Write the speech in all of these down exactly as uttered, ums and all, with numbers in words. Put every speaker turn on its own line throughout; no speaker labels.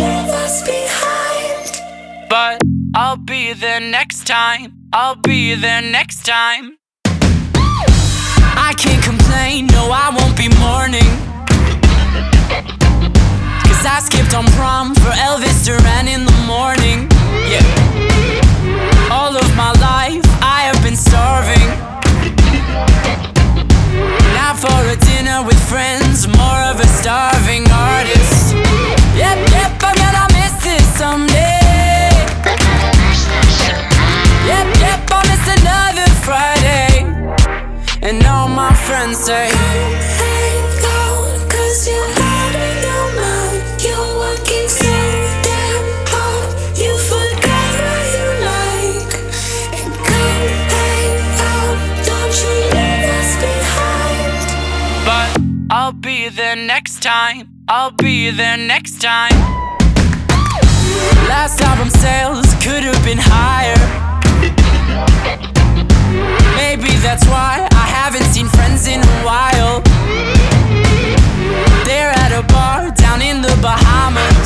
leave us behind.
But I'll be there next time. I'll be there next time. I can't complain, no I won't be mourning, cause I skipped on prom for Elvis Duran in the morning. Yeah. All of my life I have been starving. Now for a dinner with friends, more of a starving artist. Yep, yep, I'm gonna miss this someday. Yep, yep, I'll miss another Friday. And all my friends say,
Hang on, cause you're out of your mind. You're working so damn hard, you forgot what you like. And come hang out, don't you leave us behind.
but I'll be there next time. I'll be there next time. Last album sales could have been higher. Maybe that's why I haven't seen friends in a while. They're at a bar down in the Bahamas,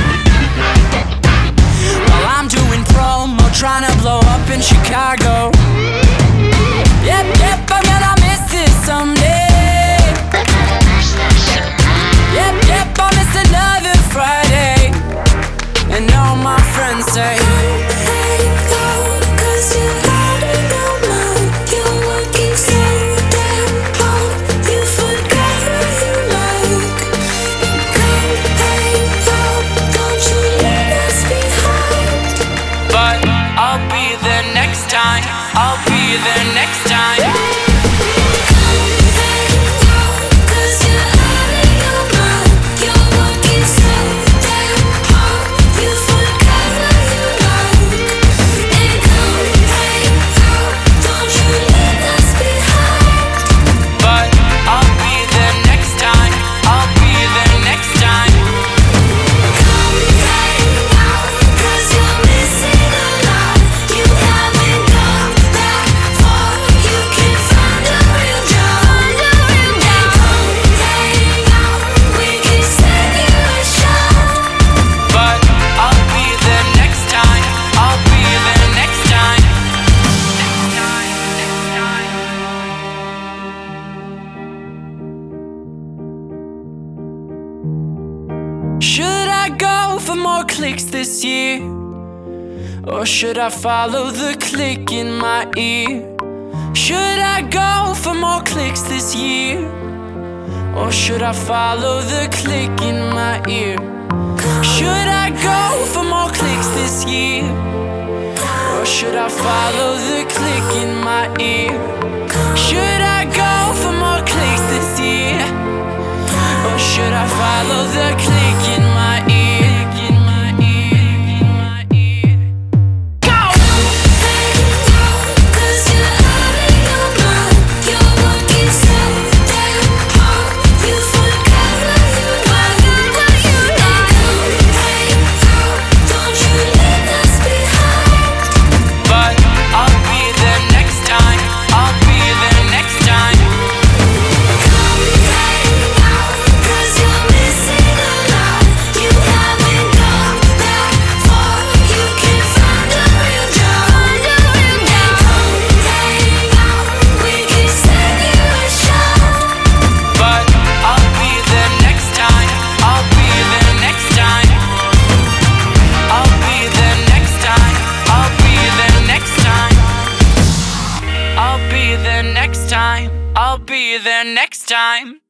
while I'm doing promo trying to blow up in Chicago. Yep, yep, I'm gonna miss this someday. Yep, yep, I'll miss another Friday. And all my friends say,
Hang on, cause you're out of your mind. You're working so damn hard, you forgot what you like. And come hang out, don't you leave us behind.
but I'll be there next time. I'll be there next time.
Cause you're out of your mind. You're working so damn hard, you forgot what you like. And come hang out, don't you leave us behind.
But I'll be there next time. I'll be there next time.
Come hang out, cause you're missing a lot. You haven't gone that far, you can find a real job. And come hang out, we can send you a shot.
But I'll be there next time. I'll be there next time. Should I go for more clicks this year? Or should I follow the click in my ear? Should I go for more clicks this year? Or should I follow the click in my ear? Should I go for more clicks this year? Or should I follow the click in my ear? Should I go for more clicks this year? Or should I follow the click in my ear? In my ear, in my ear. Go!
Hang out, cause you're out of your mind. You're working so damn hard, you forgot what you like. And come hang out, don't you leave us behind.
But I'll be there next time. I'll be there next time.
Come hang out, cause you're missing a lot. You haven't gone that far, you can find a real job. And come hang out, we can send you a shot.
But I'll be there next time. I'll be there next time. I'll be there next time. I'll be there next time. I'll be there next time. I'll be there next time.